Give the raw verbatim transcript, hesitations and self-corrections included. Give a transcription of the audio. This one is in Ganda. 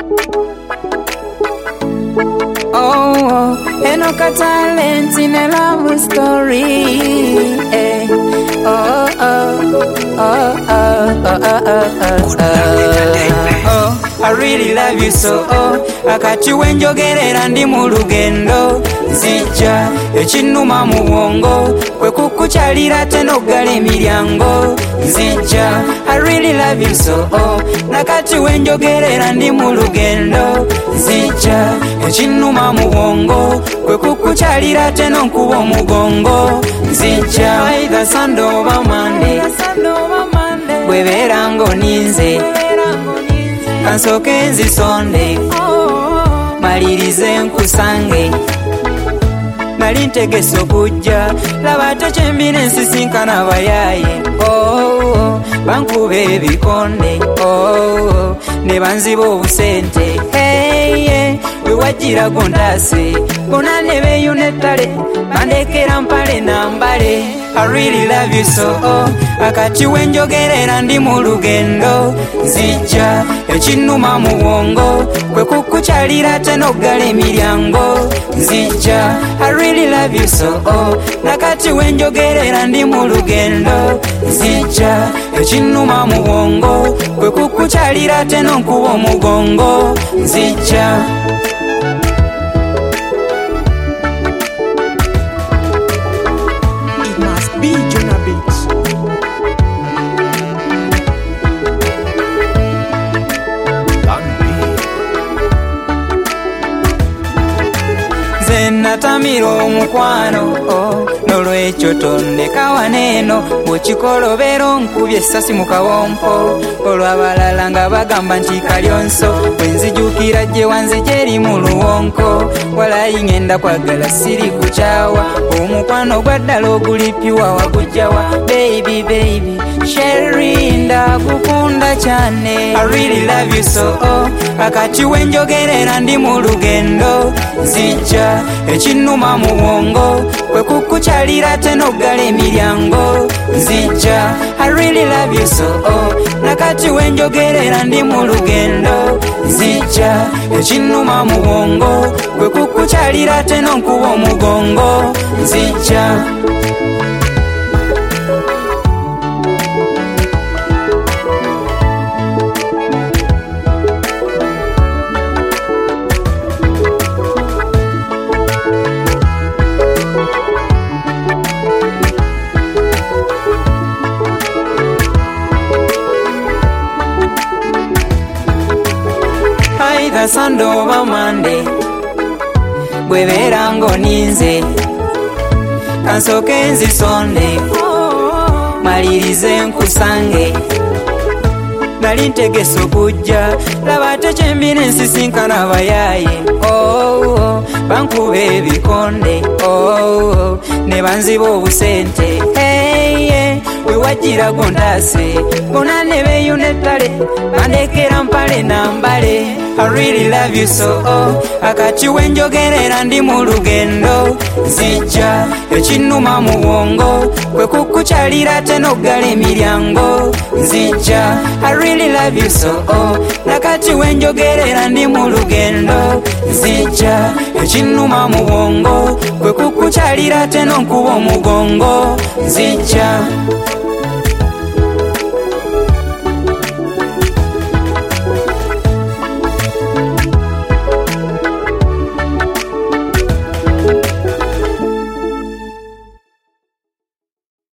Oh, enoka talent in a love story. Hey. Oh, oh, oh, oh, oh, oh, oh, oh. Oh, I really love you so. Oh, akati wenjogerera ndi mu lugendo nzija ekinuma mu bwongo kwe kukukyalira tenogala emiryango nzija I really love you so. Oh, nakati wenjogerera ndi mu lugendo nzija ekinuma mu bwongo kwe kukukyalira tenonkuba omugongo nzija either Sunday oba Monday bwebeera ng'oninze kansooke nzisonde malirize nkusange nali ntegese okujja laba ate kyembira ensisinkana abayaaye oh, bankuba ebikonde oh, ne banziba obusente hey, yeah. we wajjira gondase bona ne beeyuna ettale bandekera mpale na mbale I really love you so. Oh, akati wenjogerera ndi mu lugendo nzija ekinuma mu bwongo kwe kukukyalira tenogala emiryango nzija I really love you so. Oh, nakati wenjogerera ndi mu lugendo nzija ekinuma mu bwongo kwe kukukyalira tenonkuba omugongo nzija natamira omukwano oh, nolwekyo tondeka waneeno bw'okikolobera onkubye essasi mu kawompo olw'abalala nga bagamba nti kalyonso bwenzijukira gye wanzija eri mu luwonko walayi ngenda kwagala siri kukyawa omukwano gwa ddala ogulipyuwa wagujjawa baby baby Sherry ndakukunda cyane I really love you so. Oh, akati wenjogerera ndi mu lugendo nzija ekinuma mu bwongo kwe kukukyalira tenogala emiryango nzija I really love you so. Oh, nakati wenjogerera ndi mu lugendo nzija ekinuma mu bwongo kwe kukukyalira tenonkuba omugongo nzija either Sunday oba Monday bwebeera ng'oninze kansooke nzisonde malirize nkusange nali ntegese okujja laba ate kyembira ensisinkana abayaaye oh, bankuba ebikonde oh, ne banziba obusente hey, yeah. we wajjira gondase bona ne beeyuna ettale bandekera mpale na mbale I really love you so. Oh, akati wenjogerera ndi mu lugendo nzija ekinuma mu bwongo kwe kukukyalira tenogala emiryango nzija I really love you so. Oh, nakati wenjogerera ndi mu lugendo nzija ekinuma mu bwongo kwe kukukyalira tenonkuba omugongo nzija